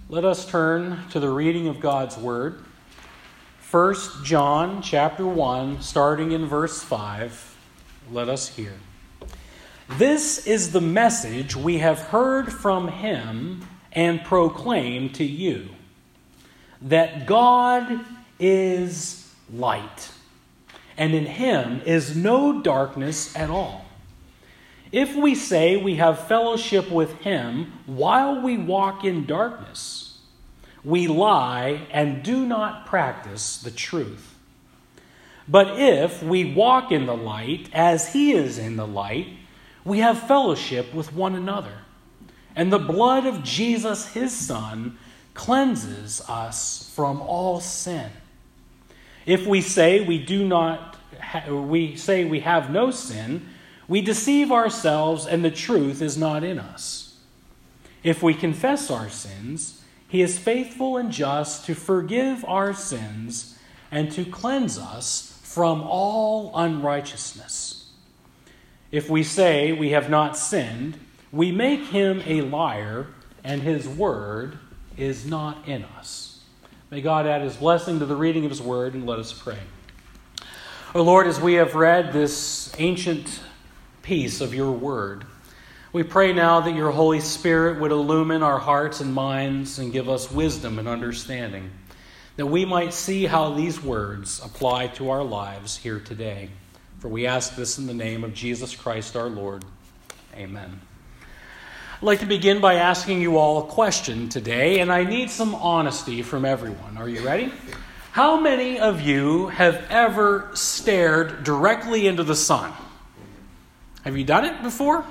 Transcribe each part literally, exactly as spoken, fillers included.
Let us turn to the reading of God's Word. First John chapter one, starting in verse five. Let us hear. This is the message we have heard from him and proclaim to you, that God is light, and in him is no darkness at all. If we say we have fellowship with him while we walk in darkness, we lie and do not practice the truth. But if we walk in the light as he is in the light, we have fellowship with one another. And the blood of Jesus, his Son, cleanses us from all sin. If we say we do not, ha- we say we have no sin, we deceive ourselves and the truth is not in us. If we confess our sins, he is faithful and just to forgive our sins and to cleanse us from all unrighteousness. If we say we have not sinned, we make him a liar and his word is not in us. May God add his blessing to the reading of his word, and let us pray. O Lord, as we have read this ancient piece of your word, we pray now that your Holy Spirit would illumine our hearts and minds and give us wisdom and understanding, that we might see how these words apply to our lives here today. For we ask this in the name of Jesus Christ our Lord. Amen. I'd like to begin by asking you all a question today, and I need some honesty from everyone. Are you ready? How many of you have ever stared directly into the sun? Have you done it before?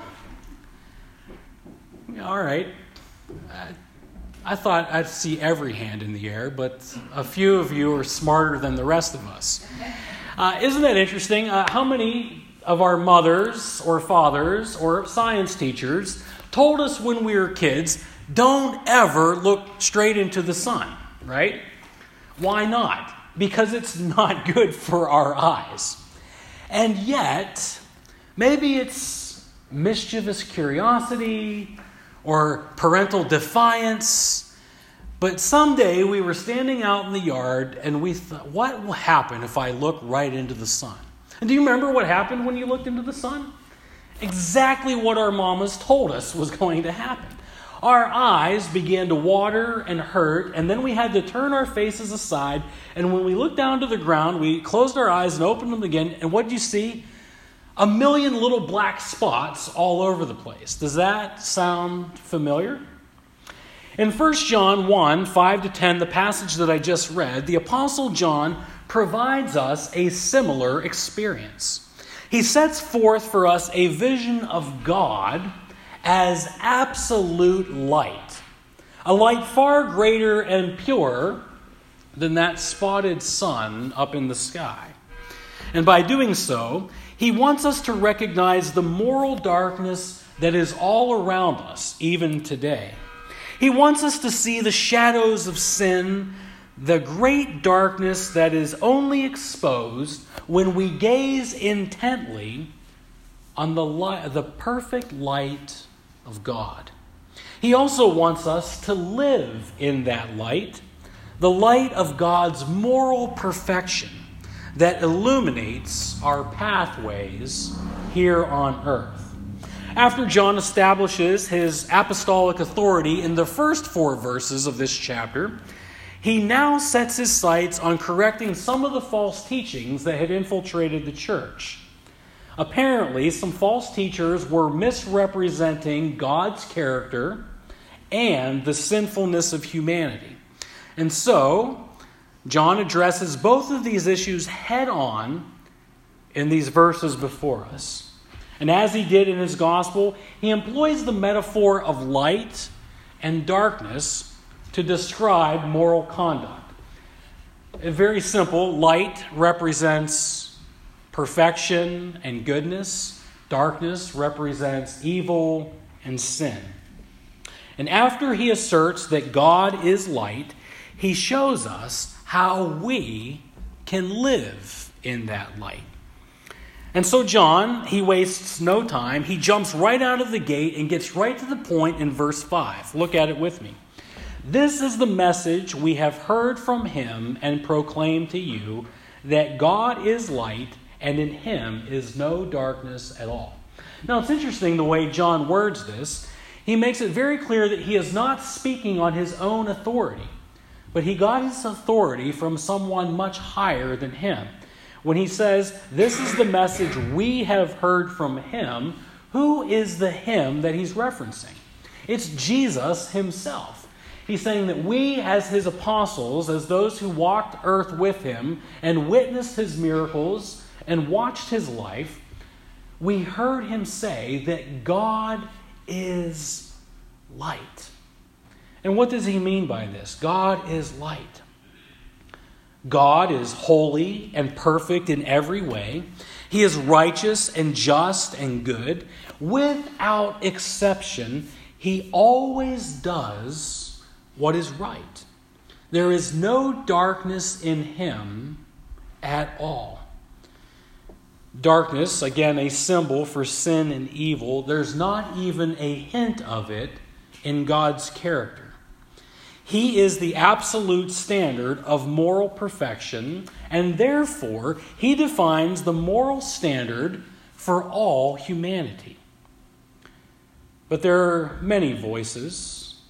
All right. I thought I'd see every hand in the air, but a few of you are smarter than the rest of us. Uh, isn't that interesting? Uh, how many of our mothers or fathers or science teachers told us when we were kids, don't ever look straight into the sun, right? Why not? Because it's not good for our eyes. And yet, maybe it's mischievous curiosity or parental defiance, but someday we were standing out in the yard and we thought, what will happen if I look right into the sun? And do you remember what happened when you looked into the sun? Exactly what our mamas told us was going to happen. Our eyes began to water and hurt, and then we had to turn our faces aside, and when we looked down to the ground, we closed our eyes and opened them again, and what did you see? A million little black spots all over the place. Does that sound familiar? In First John one, five to ten, the passage that I just read, the Apostle John provides us a similar experience. He sets forth for us a vision of God as absolute light, a light far greater and purer than that spotted sun up in the sky. And by doing so, he wants us to recognize the moral darkness that is all around us, even today. He wants us to see the shadows of sin, the great darkness that is only exposed when we gaze intently on the light, the perfect light of God. He also wants us to live in that light, the light of God's moral perfection that illuminates our pathways here on earth. After John establishes his apostolic authority in the first four verses of this chapter, he now sets his sights on correcting some of the false teachings that had infiltrated the church. Apparently, some false teachers were misrepresenting God's character and the sinfulness of humanity. And so, John addresses both of these issues head on in these verses before us. And as he did in his gospel, he employs the metaphor of light and darkness to describe moral conduct. Very simple. Light represents perfection and goodness. Darkness represents evil and sin. And after he asserts that God is light, he shows us how we can live in that light. And so John, he wastes no time. He jumps right out of the gate and gets right to the point in verse five. Look at it with me. This is the message we have heard from him and proclaim to you, that God is light, and in him is no darkness at all. Now, it's interesting the way John words this. He makes it very clear that he is not speaking on his own authority, but he got his authority from someone much higher than him. When he says, this is the message we have heard from him, who is the him that he's referencing? It's Jesus himself. He's saying that we, as his apostles, as those who walked earth with him and witnessed his miracles and watched his life, we heard him say that God is light. And what does he mean by this? God is light. God is holy and perfect in every way. He is righteous and just and good. Without exception, he always does what is right. There is no darkness in him at all. Darkness, again, a symbol for sin and evil. There's not even a hint of it in God's character. He is the absolute standard of moral perfection, and therefore he defines the moral standard for all humanity. But there are many voices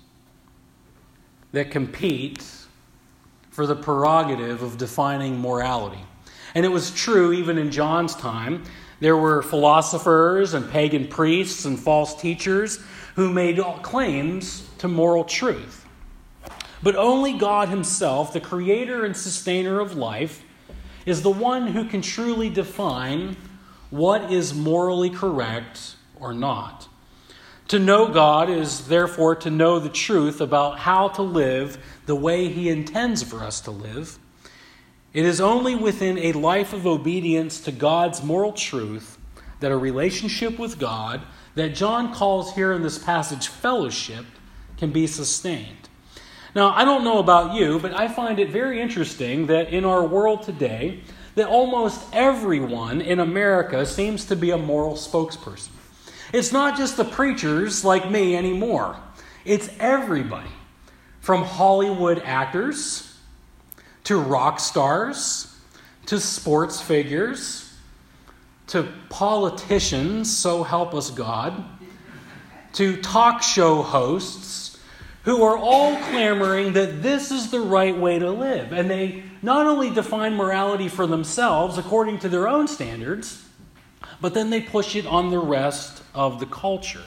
that compete for the prerogative of defining morality. And it was true even in John's time. There were philosophers and pagan priests and false teachers who made claims to moral truth. But only God himself, the creator and sustainer of life, is the one who can truly define what is morally correct or not. To know God is therefore to know the truth about how to live the way he intends for us to live. It is only within a life of obedience to God's moral truth that a relationship with God, that John calls here in this passage fellowship, can be sustained. Now, I don't know about you, but I find it very interesting that in our world today, that almost everyone in America seems to be a moral spokesperson. It's not just the preachers like me anymore. It's everybody, from Hollywood actors to rock stars to sports figures to politicians, so help us God, to talk show hosts, who are all clamoring that this is the right way to live. And they not only define morality for themselves according to their own standards, but then they push it on the rest of the culture.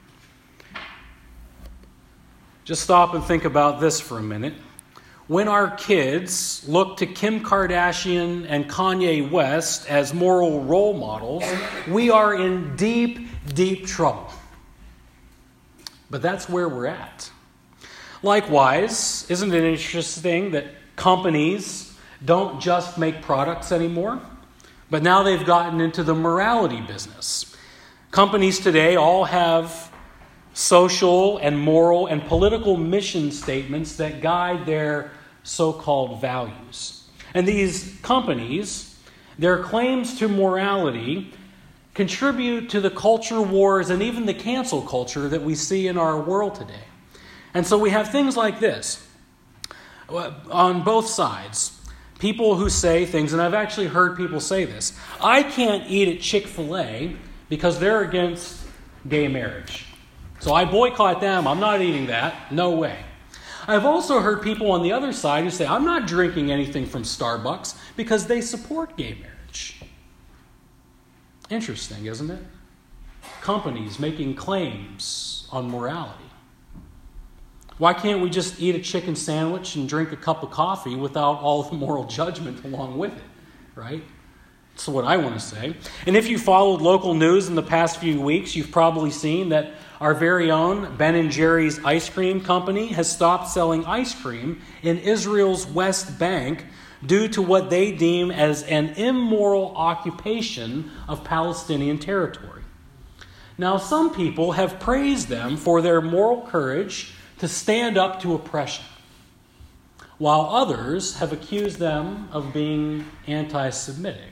Just stop and think about this for a minute. When our kids look to Kim Kardashian and Kanye West as moral role models, we are in deep, deep trouble. But that's where we're at. Likewise, isn't it interesting that companies don't just make products anymore, but now they've gotten into the morality business. Companies today all have social and moral and political mission statements that guide their so-called values. And these companies, their claims to morality, contribute to the culture wars and even the cancel culture that we see in our world today. And so we have things like this on both sides. People who say things, and I've actually heard people say this, I can't eat at Chick-fil-A because they're against gay marriage. So I boycott them. I'm not eating that. No way. I've also heard people on the other side who say, I'm not drinking anything from Starbucks because they support gay marriage. Interesting, isn't it? Companies making claims on morality. Why can't we just eat a chicken sandwich and drink a cup of coffee without all the moral judgment along with it, right? That's what I want to say. And if you followed local news in the past few weeks, you've probably seen that our very own Ben and Jerry's ice cream company has stopped selling ice cream in Israel's West Bank due to what they deem as an immoral occupation of Palestinian territory. Now, some people have praised them for their moral courage to stand up to oppression, while others have accused them of being anti-Semitic.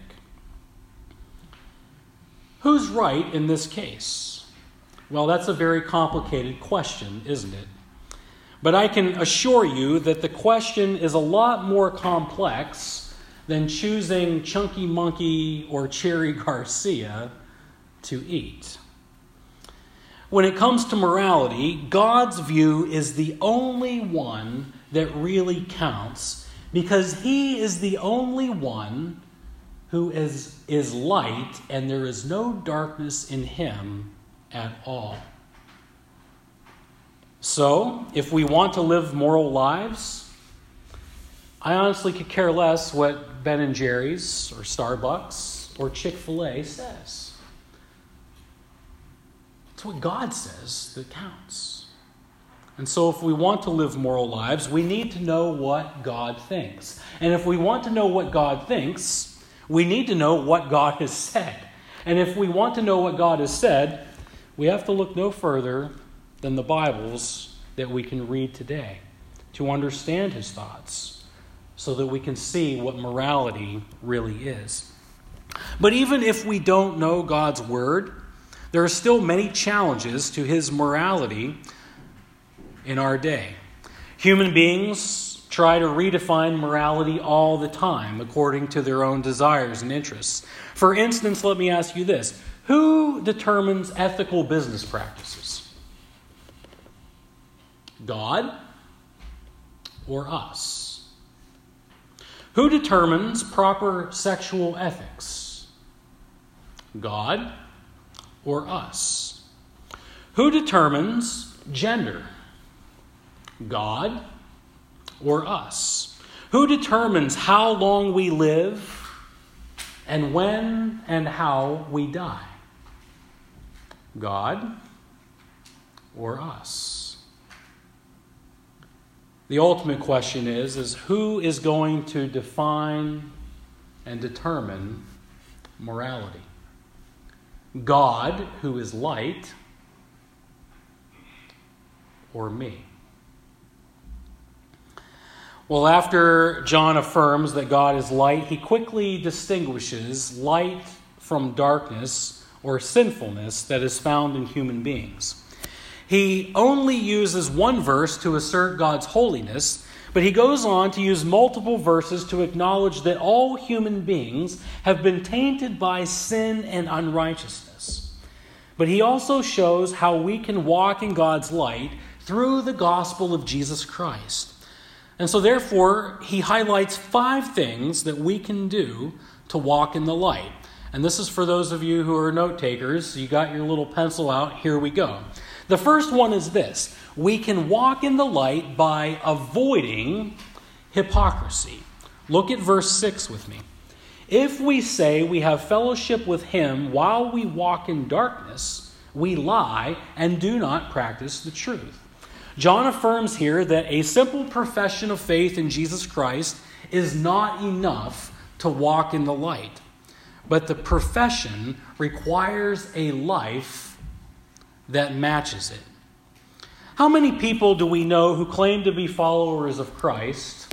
Who's right in this case? Well, that's a very complicated question, isn't it? But I can assure you that the question is a lot more complex than choosing Chunky Monkey or Cherry Garcia to eat. When it comes to morality, God's view is the only one that really counts because He is the only one who is, is light, and there is no darkness in Him at all. So, if we want to live moral lives, I honestly could care less what Ben and Jerry's or Starbucks or Chick-fil-A says. It's what God says that counts. And so if we want to live moral lives, we need to know what God thinks. And if we want to know what God thinks, we need to know what God has said. And if we want to know what God has said, we have to look no further than the Bibles that we can read today to understand His thoughts so that we can see what morality really is. But even if we don't know God's Word, there are still many challenges to His morality in our day. Human beings try to redefine morality all the time according to their own desires and interests. For instance, let me ask you this. Who determines ethical business practices? God or us? Who determines proper sexual ethics? God or us? Who determines gender? God or us? Who determines how long we live and when and how we die? God or us? The ultimate question is, is who is going to define and determine morality? God, who is light, or me? Well, after John affirms that God is light, he quickly distinguishes light from darkness or sinfulness that is found in human beings. He only uses one verse to assert God's holiness, but he goes on to use multiple verses to acknowledge that all human beings have been tainted by sin and unrighteousness. But he also shows how we can walk in God's light through the gospel of Jesus Christ. And so therefore, he highlights five things that we can do to walk in the light. And this is for those of you who are note takers. You got your little pencil out. Here we go. The first one is this. We can walk in the light by avoiding hypocrisy. Look at verse six with me. If we say we have fellowship with him while we walk in darkness, we lie and do not practice the truth. John affirms here that a simple profession of faith in Jesus Christ is not enough to walk in the light. But the profession requires a life that matches it. How many people do we know who claim to be followers of Christ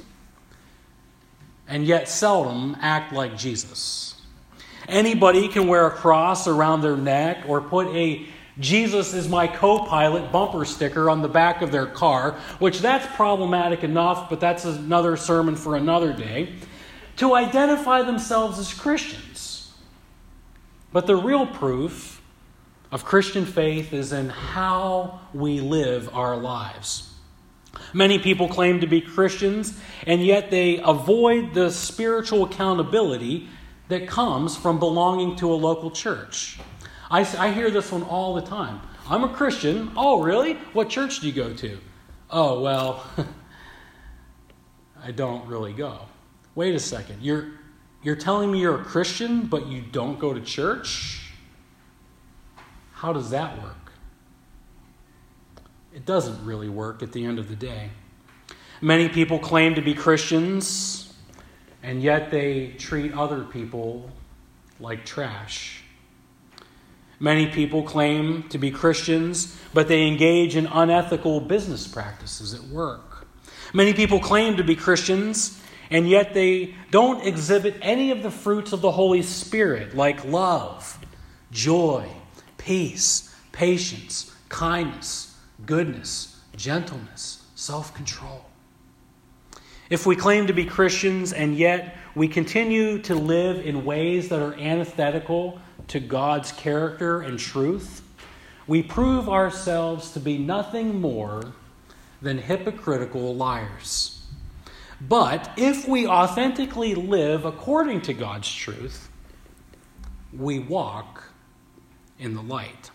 and yet seldom act like Jesus? Anybody can wear a cross around their neck or put a Jesus is my co-pilot bumper sticker on the back of their car, which that's problematic enough, but that's another sermon for another day, to identify themselves as Christians. But the real proof of Christian faith is in how we live our lives. Many people claim to be Christians, and yet they avoid the spiritual accountability that comes from belonging to a local church. I, I hear this one all the time. I'm a Christian. Oh, really? What church do you go to? Oh, well, I don't really go. Wait a second. You're, you're telling me you're a Christian, but you don't go to church? How does that work? It doesn't really work at the end of the day. Many people claim to be Christians, and yet they treat other people like trash. Many people claim to be Christians, but they engage in unethical business practices at work. Many people claim to be Christians, and yet they don't exhibit any of the fruits of the Holy Spirit, like love, joy, peace, patience, kindness, goodness, gentleness, self-control. If we claim to be Christians and yet we continue to live in ways that are antithetical to God's character and truth, we prove ourselves to be nothing more than hypocritical liars. But if we authentically live according to God's truth, we walk in the light.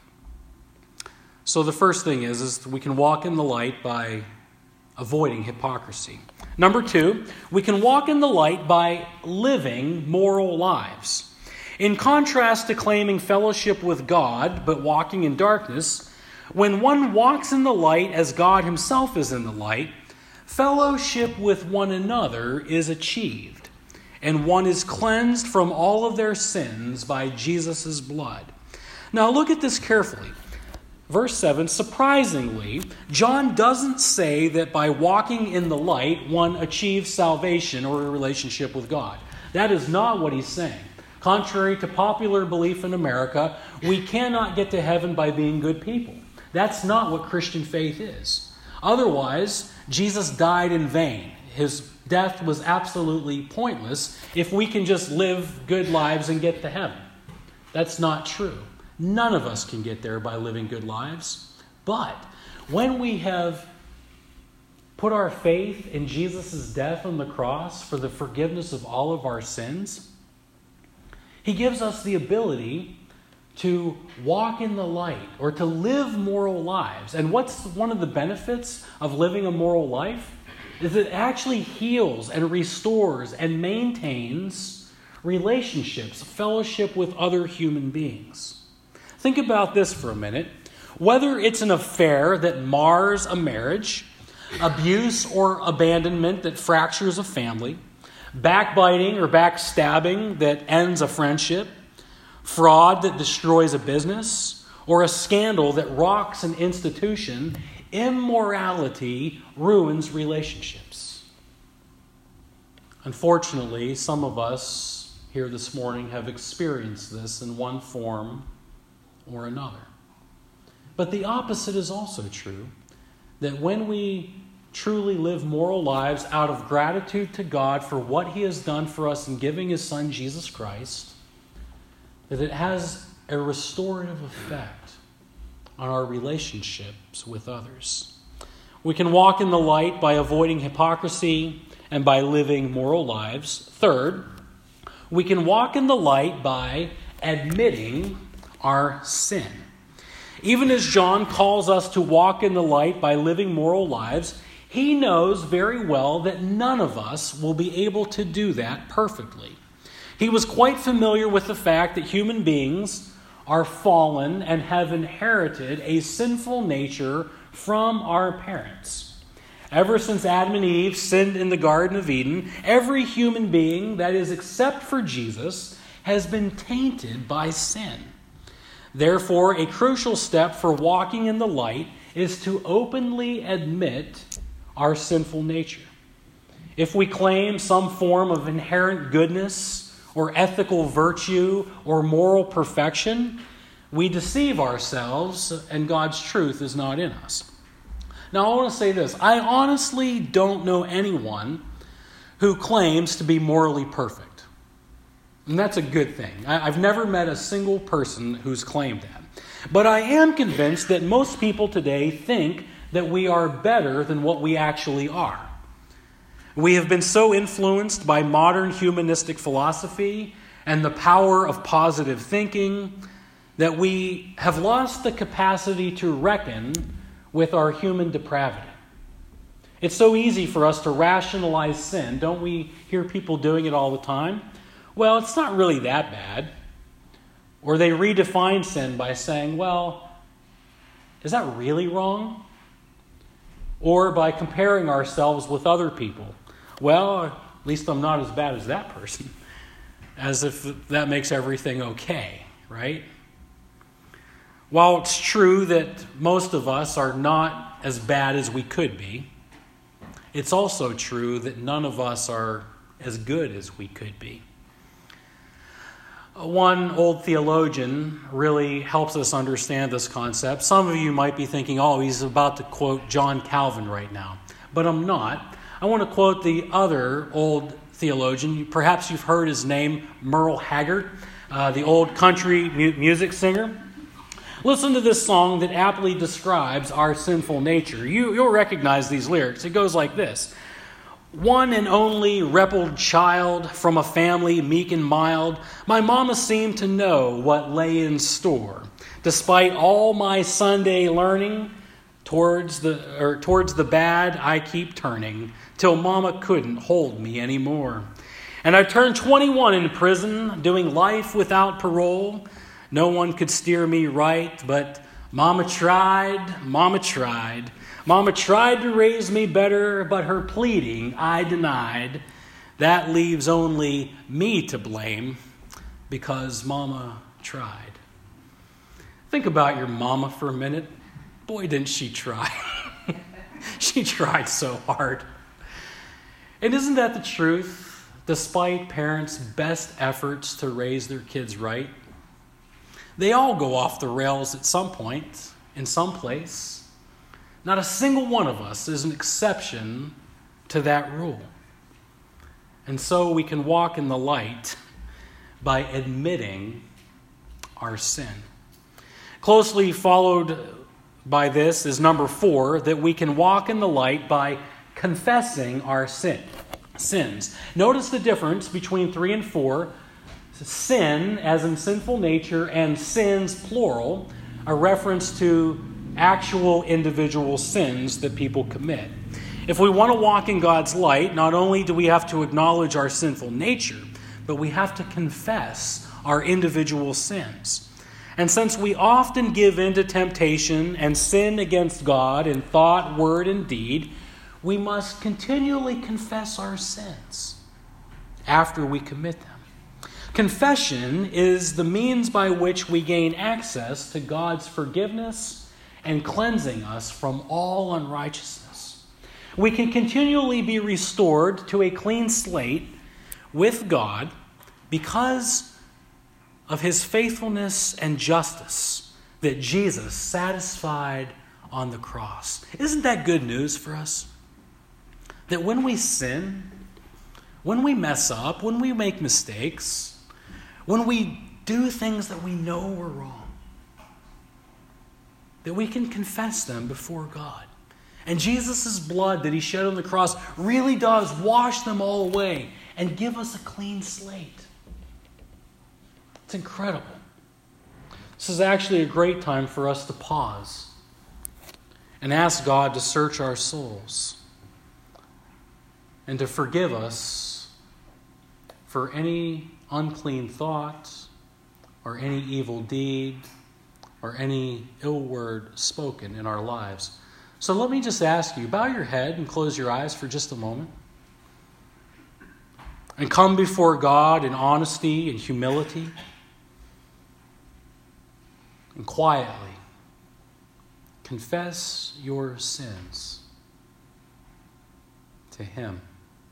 So the first thing is, is we can walk in the light by avoiding hypocrisy. Number two, we can walk in the light by living moral lives. In contrast to claiming fellowship with God but walking in darkness, when one walks in the light as God himself is in the light, fellowship with one another is achieved, and one is cleansed from all of their sins by Jesus' blood. Now look at this carefully. Verse seven, surprisingly, John doesn't say that by walking in the light, one achieves salvation or a relationship with God. That is not what he's saying. Contrary to popular belief in America, we cannot get to heaven by being good people. That's not what Christian faith is. Otherwise, Jesus died in vain. His death was absolutely pointless if we can just live good lives and get to heaven. That's not true. None of us can get there by living good lives. But when we have put our faith in Jesus' death on the cross for the forgiveness of all of our sins, he gives us the ability to walk in the light or to live moral lives. And what's one of the benefits of living a moral life? Is it actually heals and restores and maintains relationships, fellowship with other human beings. Think about this for a minute. Whether it's an affair that mars a marriage, abuse or abandonment that fractures a family, backbiting or backstabbing that ends a friendship, fraud that destroys a business, or a scandal that rocks an institution, immorality ruins relationships. Unfortunately, some of us here this morning have experienced this in one form or another. But the opposite is also true, that when we truly live moral lives out of gratitude to God for what He has done for us in giving His Son, Jesus Christ, that it has a restorative effect on our relationships with others. We can walk in the light by avoiding hypocrisy and by living moral lives. Third, we can walk in the light by admitting our sin. Even as John calls us to walk in the light by living moral lives, he knows very well that none of us will be able to do that perfectly. He was quite familiar with the fact that human beings are fallen and have inherited a sinful nature from our parents. Ever since Adam and Eve sinned in the Garden of Eden, every human being, that is except for Jesus, has been tainted by sin. Therefore, a crucial step for walking in the light is to openly admit our sinful nature. If we claim some form of inherent goodness or ethical virtue or moral perfection, we deceive ourselves and God's truth is not in us. Now, I want to say this. I honestly don't know anyone who claims to be morally perfect. And that's a good thing. I've never met a single person who's claimed that. But I am convinced that most people today think that we are better than what we actually are. We have been so influenced by modern humanistic philosophy and the power of positive thinking that we have lost the capacity to reckon with our human depravity. It's so easy for us to rationalize sin. Don't we hear people doing it all the time? Well, it's not really that bad. Or they redefine sin by saying, well, is that really wrong? Or by comparing ourselves with other people. Well, at least I'm not as bad as that person. As if that makes everything okay, right? While it's true that most of us are not as bad as we could be, it's also true that none of us are as good as we could be. One old theologian really helps us understand this concept. Some of you might be thinking, oh, he's about to quote John Calvin right now. but I'm not. I want to quote the other old theologian. Perhaps you've heard his name, Merle Haggard, uh, the old country mu- music singer. Listen to this song that aptly describes our sinful nature. You, you'll recognize these lyrics. It goes like this. One and only rebel child from a family meek and mild, my mama seemed to know what lay in store. Despite all my Sunday learning, towards the or towards the bad I keep turning, till mama couldn't hold me anymore. And I turned twenty-one in prison, doing life without parole. No one could steer me right, but mama tried, mama tried. Mama tried to raise me better, but her pleading I denied. That leaves only me to blame, because mama tried. Think about your mama for a minute. Boy, didn't she try. She tried so hard. And isn't that the truth? Despite parents' best efforts to raise their kids right, they all go off the rails at some point, in some place. Not a single one of us is an exception to that rule. And so we can walk in the light by admitting our sin. Closely followed by this is number four, that we can walk in the light by confessing our sin, sins. Notice the difference between three and four. Sin, as in sinful nature, and sins, plural, a reference to actual individual sins that people commit. If we want to walk in God's light, not only do we have to acknowledge our sinful nature, but we have to confess our individual sins. And since we often give in to temptation and sin against God in thought, word, and deed, we must continually confess our sins after we commit them. Confession is the means by which we gain access to God's forgiveness and cleansing us from all unrighteousness. We can continually be restored to a clean slate with God because of his faithfulness and justice that Jesus satisfied on the cross. Isn't that good news for us? That when we sin, when we mess up, when we make mistakes, when we do things that we know were wrong, that we can confess them before God. And Jesus' blood that he shed on the cross really does wash them all away and give us a clean slate. It's incredible. This is actually a great time for us to pause and ask God to search our souls and to forgive us for any unclean thought or any evil deed or any ill word spoken in our lives. So let me just ask you, bow your head and close your eyes for just a moment. And come before God in honesty and humility. And quietly confess your sins to him.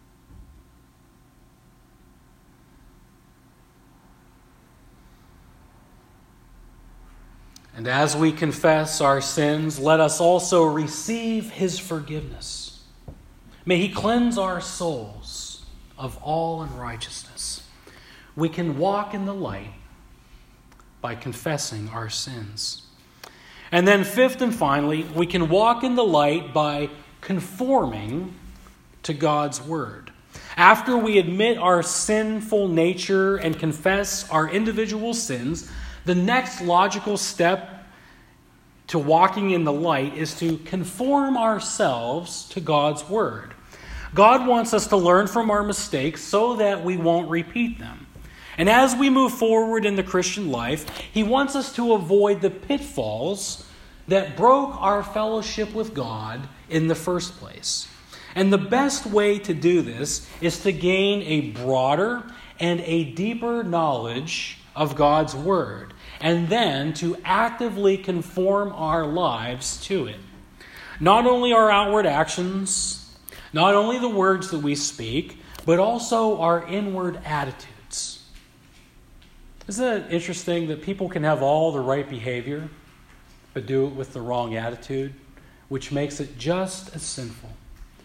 And as we confess our sins, let us also receive his forgiveness. May he cleanse our souls of all unrighteousness. We can walk in the light by confessing our sins. And then fifth and finally, we can walk in the light by conforming to God's word. After we admit our sinful nature and confess our individual sins, the next logical step to walking in the light is to conform ourselves to God's word. God wants us to learn from our mistakes so that we won't repeat them. And as we move forward in the Christian life, he wants us to avoid the pitfalls that broke our fellowship with God in the first place. And the best way to do this is to gain a broader and a deeper knowledge of God's word, and then to actively conform our lives to it. Not only our outward actions, not only the words that we speak, but also our inward attitudes. Isn't it interesting that people can have all the right behavior, but do it with the wrong attitude, which makes it just as sinful?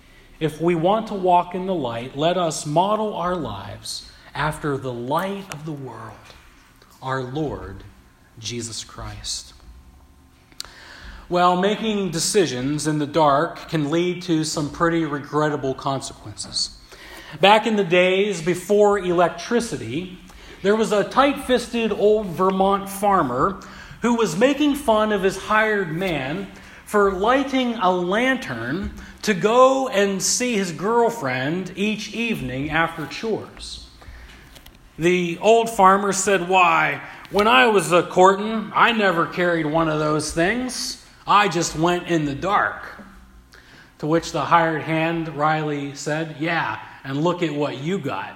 if we want to walk in the light, let us model our lives after the light of the world, our Lord Jesus Christ. Well, making decisions in the dark can lead to some pretty regrettable consequences. Back in the days before electricity, there was a tight-fisted old Vermont farmer who was making fun of his hired man for lighting a lantern to go and see his girlfriend each evening after chores. The old farmer said, "Why, when I was a courtin', I never carried one of those things. I just went in the dark." To which the hired hand Riley said, "Yeah, and look at what you got."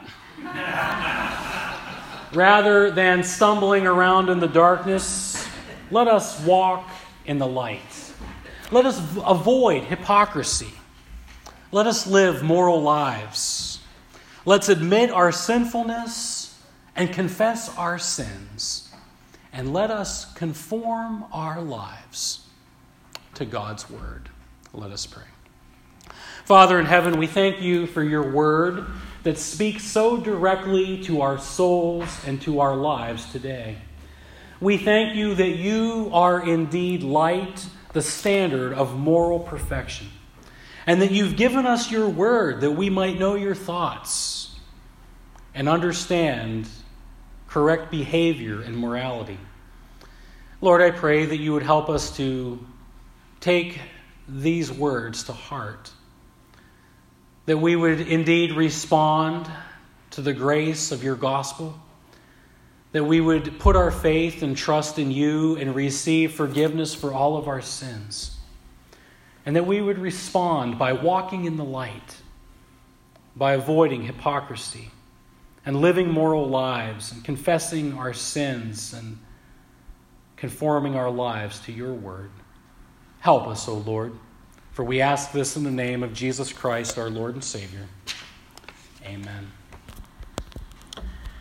Rather than stumbling around in the darkness, let us walk in the light. Let us avoid hypocrisy. Let us live moral lives. Let's admit our sinfulness and confess our sins. And let us conform our lives to God's word. Let us pray. Father in heaven, we thank you for your word that speaks so directly to our souls and to our lives today. We thank you that you are indeed light, the standard of moral perfection, and that you've given us your word that we might know your thoughts and understand correct behavior and morality. Lord, I pray that you would help us to take these words to heart, that we would indeed respond to the grace of your gospel, that we would put our faith and trust in you and receive forgiveness for all of our sins, and that we would respond by walking in the light, by avoiding hypocrisy and living moral lives and confessing our sins and conforming our lives to your word. Help us, O Lord, for we ask this in the name of Jesus Christ, our Lord and Savior. Amen.